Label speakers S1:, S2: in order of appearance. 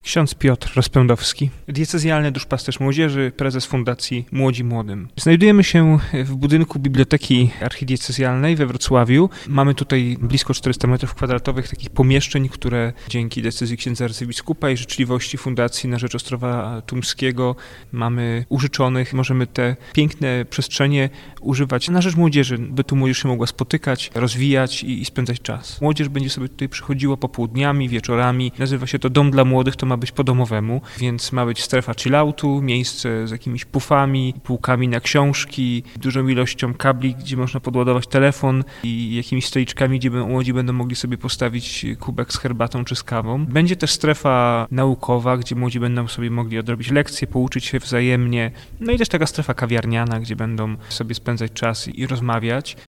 S1: Ksiądz Piotr Rozpędowski, diecezjalny duszpasterz młodzieży, prezes Fundacji Młodzi Młodym. Znajdujemy się w budynku Biblioteki Archidiecezjalnej we Wrocławiu. Mamy tutaj blisko 400 m2 takich pomieszczeń, które dzięki decyzji księdza arcybiskupa i życzliwości Fundacji na rzecz Ostrowa Tumskiego mamy użyczonych. Możemy te piękne przestrzenie używać na rzecz młodzieży, by tu młodzież się mogła spotykać, rozwijać i spędzać czas. Młodzież będzie sobie tutaj przychodziła popołudniami, wieczorami. Nazywa się to Dom dla Młodych, to ma być po domowemu, więc ma być strefa chilloutu, miejsce z jakimiś pufami, półkami na książki, dużą ilością kabli, gdzie można podładować telefon i jakimiś stoliczkami, gdzie młodzi będą mogli sobie postawić kubek z herbatą czy z kawą. Będzie też strefa naukowa, gdzie młodzi będą sobie mogli odrobić lekcje, pouczyć się wzajemnie. No i też taka strefa kawiarniana, gdzie będą sobie spędzać czas i rozmawiać.